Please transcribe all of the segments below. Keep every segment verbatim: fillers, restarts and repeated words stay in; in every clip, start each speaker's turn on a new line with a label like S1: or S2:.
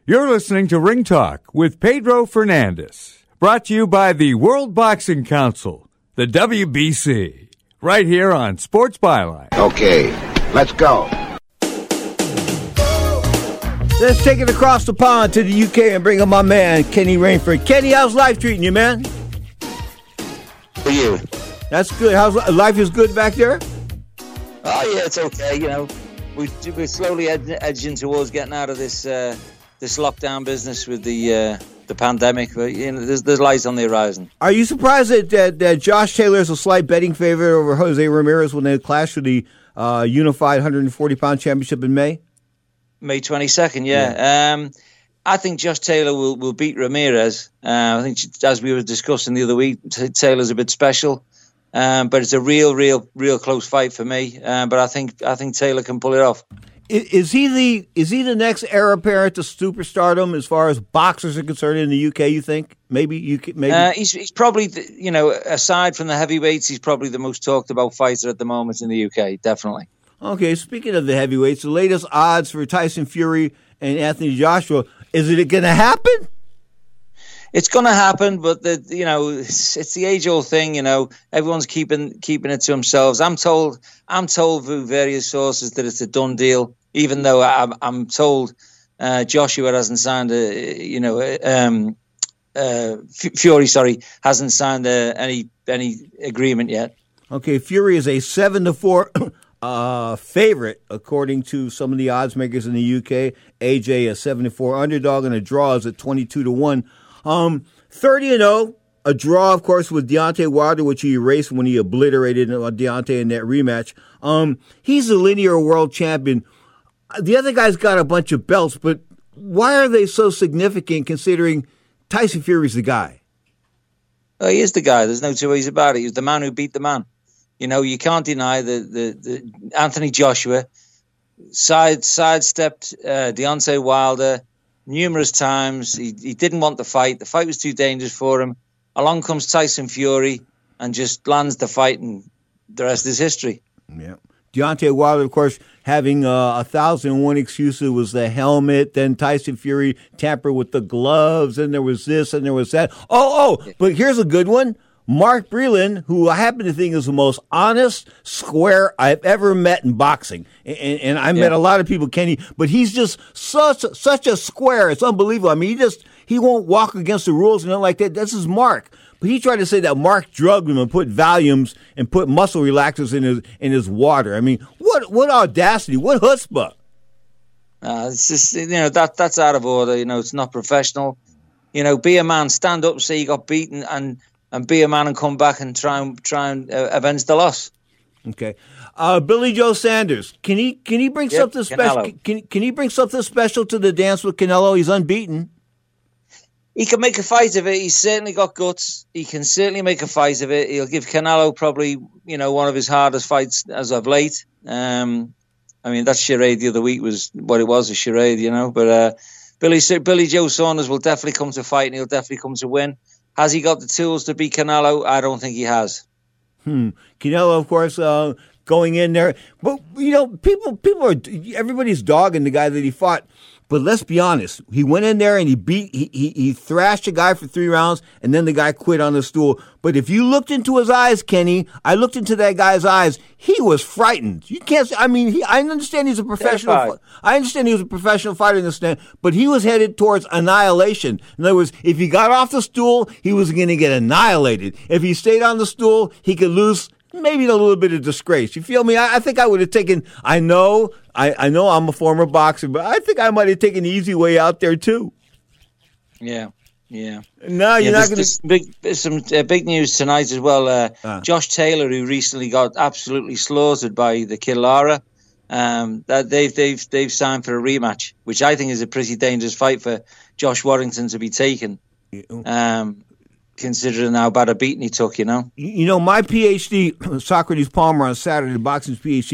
S1: You're listening to Ring Talk with Pedro Fernandez, brought to you by the World Boxing Council, the W B C, right here on Sports Byline.
S2: Okay, let's go.
S3: Let's take it across the pond to the U K and bring up my man, Kenny Rainford. Kenny, how's life treating you, man?
S4: For you.
S3: That's good. How's life is good back there?
S4: Oh, yeah, it's okay. You know, we, we're slowly ed- edging towards getting out of this uh, this lockdown business with the uh, the pandemic. But, you know, there's, there's light on the horizon.
S3: Are you surprised that, that, that Josh Taylor is a slight betting favorite over Jose Ramirez when they clash for the uh, unified one forty pound championship in May?
S4: May twenty-second, yeah. yeah. Um, I think Josh Taylor will, will beat Ramirez. Uh, I think, as we were discussing the other week, Taylor's a bit special. Um, but it's a real, real, real close fight for me. Um, but I think I think Taylor can pull it off.
S3: Is, is he the is he the next heir apparent to superstardom as far as boxers are concerned in the U K? You think maybe you could, maybe
S4: uh, he's he's probably the, you know, aside from the heavyweights, he's probably the most talked about fighter at the moment in the U K. Definitely.
S3: Okay, speaking of the heavyweights, the latest odds for Tyson Fury and Anthony Joshua, is it going to happen?
S4: It's going to happen, but the you know it's, it's the age-old thing. You know, everyone's keeping keeping it to themselves. I'm told I'm told through various sources that it's a done deal, even though I'm, I'm told uh, Joshua hasn't signed a you know um, uh, Fury sorry hasn't signed a, any any agreement yet.
S3: Okay, Fury is a seven to four. Uh, favorite, according to some of the odds makers in the U K. A J a seventy-four underdog, and a draw is at twenty-two to one. Um, thirty and oh, a draw, of course, with Deontay Wilder, which he erased when he obliterated Deontay in that rematch. Um, he's a linear world champion. The other guy's got a bunch of belts, but why are they so significant considering Tyson Fury's the guy?
S4: Oh, he is the guy. There's no two ways about it. He's the man who beat the man. You know, you can't deny that the, the Anthony Joshua side sidestepped uh, Deontay Wilder numerous times. He he didn't want the fight. The fight was too dangerous for him. Along comes Tyson Fury and just lands the fight, and the rest is history.
S3: Yeah. Deontay Wilder, of course, having uh, a thousand and one excuses. Was the helmet. Then Tyson Fury tampered with the gloves, and there was this and there was that. Oh, oh, but here's a good one. Mark Breland, who I happen to think is the most honest, square I've ever met in boxing. And, and I met yeah. a lot of people, Kenny, but he's just such such a square. It's unbelievable. I mean, he just he won't walk against the rules and nothing like that. This is Mark. But he tried to say that Mark drugged him and put Valiums and put muscle relaxers in his in his water. I mean, what what audacity, what chutzpah.
S4: Uh, it's just, you know, that that's out of order. You know, it's not professional. You know, be a man, stand up, say you got beaten, and and be a man and come back and try and try and uh, avenge the loss.
S3: Okay, uh, Billy Joe Sanders, can he can he bring
S4: yep,
S3: something special? Can can he bring something special to the dance with Canelo? He's unbeaten.
S4: He can make a fight of it. He's certainly got guts. He can certainly make a fight of it. He'll give Canelo probably, you know, one of his hardest fights as of late. Um, I mean, that charade the other week was what it was, a charade, you know. But uh, Billy Billy Joe Saunders will definitely come to fight, and he'll definitely come to win. Has he got the tools to beat Canelo? I don't think he has.
S3: Hmm. Canelo, of course, uh, going in there. But, you know, people, people are, everybody's dogging the guy that he fought. But let's be honest. He went in there and he beat, he, he, he thrashed a guy for three rounds, and then the guy quit on the stool. But if you looked into his eyes, Kenny, I looked into that guy's eyes, he was frightened. You can't, I mean, he, I understand he's a professional,
S4: Terrified.
S3: I understand he was a professional fighter in this stand, but he was headed towards annihilation. In other words, if he got off the stool, he was going to get annihilated. If he stayed on the stool, he could lose maybe a little bit of disgrace. You feel me? I, I think I would have taken, I know, I, I know I'm a former boxer, but I think I might have taken the easy way out there too.
S4: Yeah, yeah.
S3: No, you're
S4: yeah,
S3: not going
S4: to. Big, there's some uh, big news tonight as well. Uh,
S3: ah.
S4: Josh Taylor, who recently got absolutely slaughtered by the Kid Lara, um, that they've they've they've signed for a rematch, which I think is a pretty dangerous fight for Josh Warrington to be taken. Um, considering how bad a beating he took, you know.
S3: You know, my PhD, Socrates Palmer, on Saturday, boxing's PhD,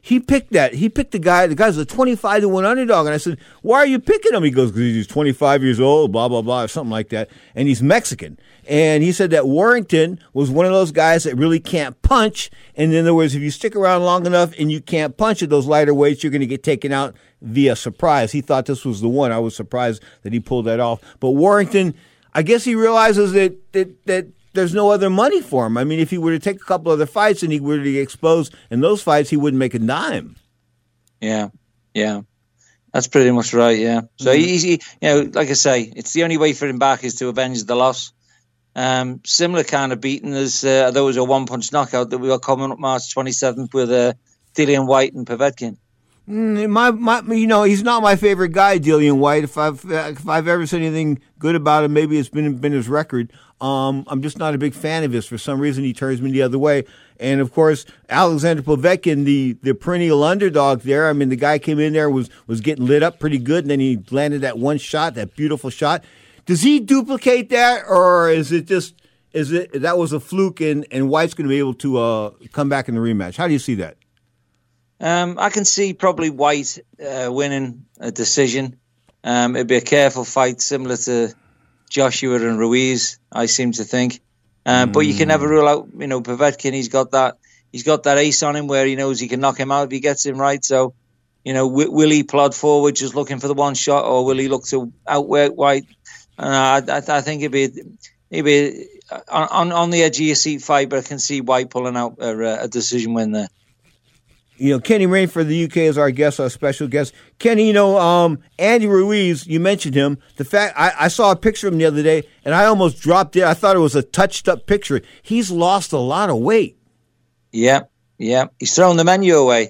S3: he picked that. He picked the guy. The guy's a twenty-five to one underdog. And I said, why are you picking him? He goes, because he's twenty-five years old, blah, blah, blah, or something like that. And he's Mexican. And he said that Warrington was one of those guys that really can't punch. And in other words, if you stick around long enough and you can't punch at those lighter weights, you're going to get taken out via surprise. He thought this was the one. I was surprised that he pulled that off. But Warrington, I guess he realizes that that, that there's no other money for him. I mean, if he were to take a couple other fights and he were to get exposed in those fights, he wouldn't make a dime.
S4: Yeah, yeah. That's pretty much right, yeah. So, mm-hmm. he, he, you know, like I say, it's the only way for him back is to avenge the loss. Um, similar kind of beating as uh, there was a one-punch knockout that we got coming up March twenty-seventh with uh, Dillian Whyte and Povetkin.
S3: Mm, my, my, you know, he's not my favorite guy, Dillian Whyte. If I've if I've ever said anything good about him, maybe it's been been his record. Um, I'm just not a big fan of his. For some reason, he turns me the other way. And of course, Alexander Povetkin, the, the perennial underdog there. I mean, the guy came in there was was getting lit up pretty good, and then he landed that one shot, that beautiful shot. Does he duplicate that, or is it just is it that was a fluke, and, and White's going to be able to uh, come back in the rematch? How do you see that?
S4: Um, I can see probably Whyte uh, winning a decision. Um, it'd be a careful fight, similar to Joshua and Ruiz, I seem to think. Um, mm. But you can never rule out, you know, Povetkin. He's got that. He's got that ace on him where he knows he can knock him out if he gets him right. So, you know, w- will he plod forward just looking for the one shot, or will he look to outwork Whyte? Uh, I, I think it'd be it'd be on on the edge of your seat fight, but I can see Whyte pulling out a, a decision win there.
S3: You know, Kenny Rain for the U K is our guest, our special guest. Kenny, you know, um, Andy Ruiz, you mentioned him. The fact I, I saw a picture of him the other day, and I almost dropped it. I thought it was a touched-up picture. He's lost a lot of weight.
S4: Yeah, yeah. He's thrown the menu away.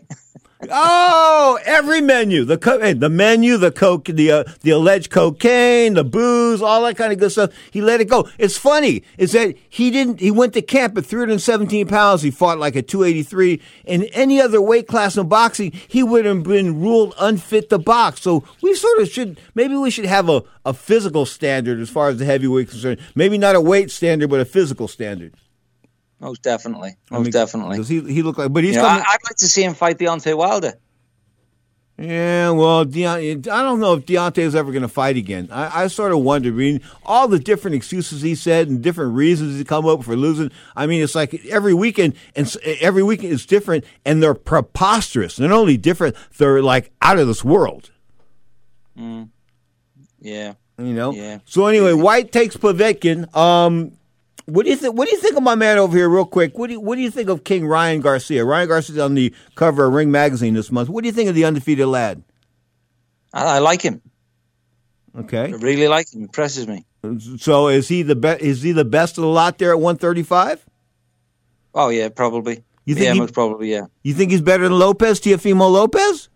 S3: Oh, every menu, the co- hey, the menu, the coke, the uh, the alleged cocaine, the booze, all that kind of good stuff. He let it go. It's funny is that he didn't. He went to camp at three hundred seventeen pounds. He fought like at two eighty-three. In any other weight class in boxing, he would have been ruled unfit to box. So we sort of should maybe we should have a, a physical standard as far as the heavyweight is concerned. Maybe not a weight standard, but a physical standard.
S4: Most definitely. Most I mean,
S3: definitely. Does he, he look like, but he's
S4: you know,
S3: coming.
S4: I, I'd like to see him fight Deontay Wilder.
S3: Yeah, well, Deont- I don't know if Deontay is ever going to fight again. I, I sort of wonder. I mean, all the different excuses he said and different reasons he come up for losing. I mean, it's like every weekend, and every weekend is different, and they're preposterous. They're not only different, they're like out of this world.
S4: Mm. Yeah.
S3: You know?
S4: Yeah.
S3: So anyway, Whyte takes Povetkin. Um, What do you think? What do you think of my man over here, real quick? What do you, What do you think of King Ryan Garcia? Ryan Garcia's on the cover of Ring Magazine this month. What do you think of the undefeated lad?
S4: I, I like him.
S3: Okay,
S4: I really like him. Impresses me.
S3: So is he the best? Is he the best of the lot there at one thirty-five?
S4: Oh yeah, probably.
S3: You think
S4: yeah,
S3: he,
S4: most probably. Yeah.
S3: You think he's better than Lopez, Teofimo Lopez?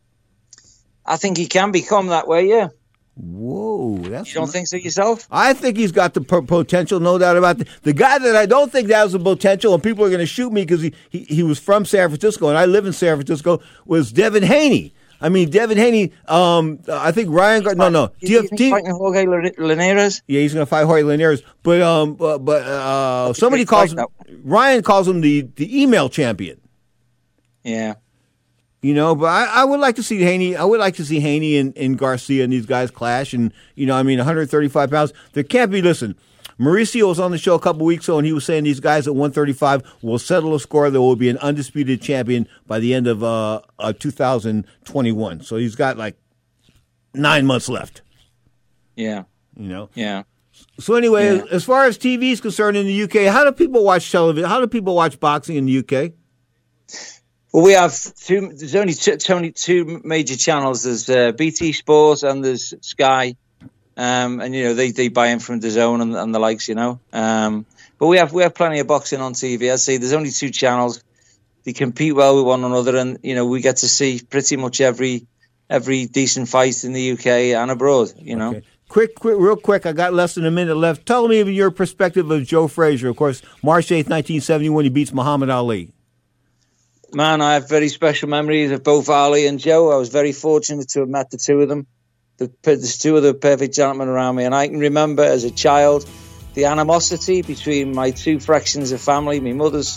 S4: I think he can become that way. Yeah.
S3: Whoa, that's
S4: you don't think so yourself?
S3: I think he's got the p- potential, no doubt about it. The guy that I don't think has the potential, and people are going to shoot me because he, he he was from San Francisco, and I live in San Francisco, was Devin Haney. I mean, Devin Haney, um, I think Ryan, Gar- no, no.
S4: You think he's fighting Jorge Linares?
S3: Yeah, he's going to fight Jorge Linares. But um, but, but uh, somebody calls him, Ryan calls him the, the email champion.
S4: Yeah.
S3: You know, but I, I would like to see Haney. I would like to see Haney and, and Garcia and these guys clash. And, you know, I mean, one thirty-five pounds. There can't be, listen, Mauricio was on the show a couple weeks ago, and he was saying these guys at one thirty-five will settle a score. There will be an undisputed champion by the end of uh, uh, two thousand twenty-one. So he's got like nine months left.
S4: Yeah.
S3: You know?
S4: Yeah.
S3: So anyway,
S4: yeah.
S3: As far as T V is concerned in the U K, how do people watch television? How do people watch boxing in the U K?
S4: Well, we have two. There's only two, only two major channels. There's uh, B T Sports and there's Sky, um, and you know they, they buy in from D A Z N and, and the likes. You know, um, but we have we have plenty of boxing on T V. I say there's only two channels. They compete well with one another, and you know we get to see pretty much every every decent fight in the U K and abroad. You know.
S3: Okay. Quick, quick, real quick. I got less than a minute left. Tell me your perspective of Joe Frazier. Of course, March eighth, nineteen seventy-one, he beats Muhammad Ali.
S4: Man, I have very special memories of both Ali and Joe. I was very fortunate to have met the two of them. The, there's two of the perfect gentlemen around me. And I can remember as a child the animosity between my two fractions of family, my mother's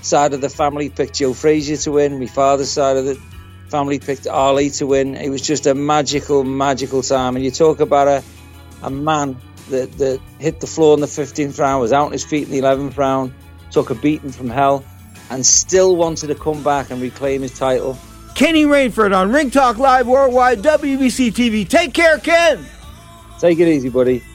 S4: side of the family picked Joe Frazier to win. My father's side of the family picked Ali to win. It was just a magical, magical time. And you talk about a, a man that, that hit the floor in the fifteenth round, was out on his feet in the eleventh round, took a beating from hell, and still wanted to come back and reclaim his title.
S3: Kenny Rainford on Ring Talk Live Worldwide, W B C T V. Take care, Ken.
S4: Take it easy, buddy.